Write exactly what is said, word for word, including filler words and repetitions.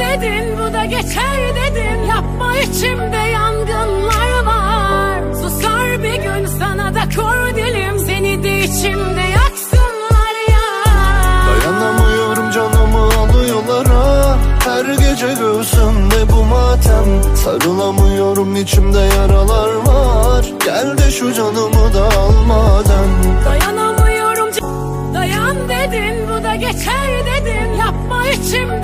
dedin, bu da geçer dedin. Yapma, içimde yangınlar var. Susar bir gün, sana da kor dilim. Seni de içimde yaksınlar ya. Dayanamıyorum, canımı alıyorlar ha. Her gece göğsümde bu matem. Sarılamıyorum, içimde yaralar var. Gel de şu canımı da al madem. Dayanamıyorum, dayan dedin, bu da geçer dedin. Yapma, içimde